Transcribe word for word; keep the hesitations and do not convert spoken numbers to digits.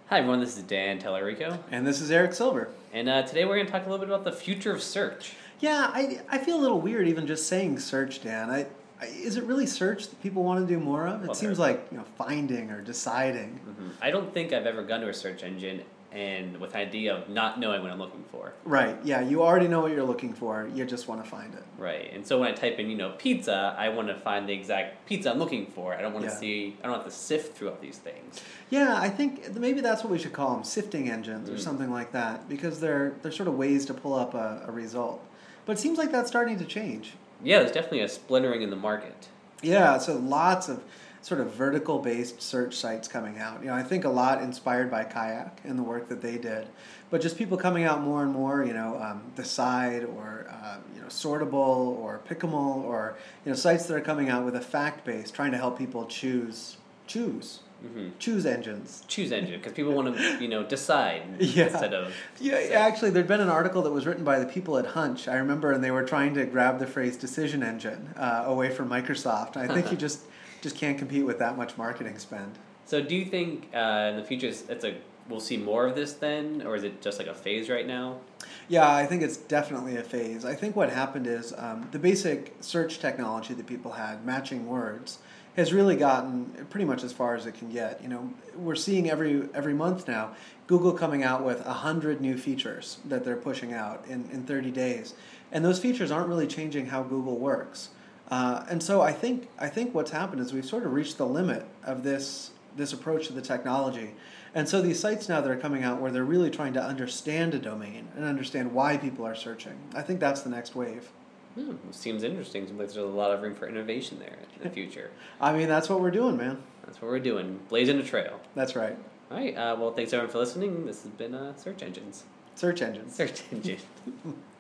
Hi everyone, this is Dan Tellerico, And this is Eric Silver. and uh, today we're going to talk a little bit about the future of search. Yeah, I, I feel a little weird even just saying search, Dan. I, I is it really search that people want to do more of? It Well, seems there- like, you know, finding or deciding. Mhm. I don't think I've ever gone to a search engine and with an idea of not knowing what I'm looking for. Right. Yeah, you already know what you're looking for. You just want to find it. Right, and so when I type in, you know, pizza, I want to find the exact pizza I'm looking for. I don't want to Yeah. see, I don't have to sift through all these things. Yeah, I think maybe that's what we should call them, sifting engines or Mm. something like that, because they're they're sort of ways to pull up a, a result. But it seems like that's starting to change. Yeah, there's definitely a splintering in the market. Yeah, so lots of sort of vertical based search sites coming out. You know, I think a lot inspired by Kayak and the work that they did, but just people coming out more and more. You know, um, Decide or uh, you know Sortable or Pickable or you know sites that are coming out with a fact base, trying to help people choose choose hmm choose engines. Choose engine, because people want to, you know, decide Yeah. instead of... Yeah, say. actually, there'd been an article that was written by the people at Hunch. I remember, and they were trying to grab the phrase "decision engine" uh, away from Microsoft. I think you just just can't compete with that much marketing spend. So do you think uh, in the future it's it's a we'll see more of this then, or is it just like a phase right now? Yeah, I think it's definitely a phase. I think what happened is um, the basic search technology that people had, matching words, has really gotten pretty much as far as it can get. You know, we're seeing every every month now Google coming out with a hundred new features that they're pushing out in, in thirty days, and those features aren't really changing how Google works. Uh, and so I think I think what's happened is we've sort of reached the limit of this this approach to the technology. And so these sites now that are coming out where they're really trying to understand a domain and understand why people are searching. I think that's the next wave. Hmm, seems interesting. Seems like there's a lot of room for innovation there in the future. I mean, that's what we're doing, man. That's what we're doing, blazing a trail. That's right. All right. Uh, well, thanks everyone for listening. This has been uh, Search Engines. Search engines. Search Engine.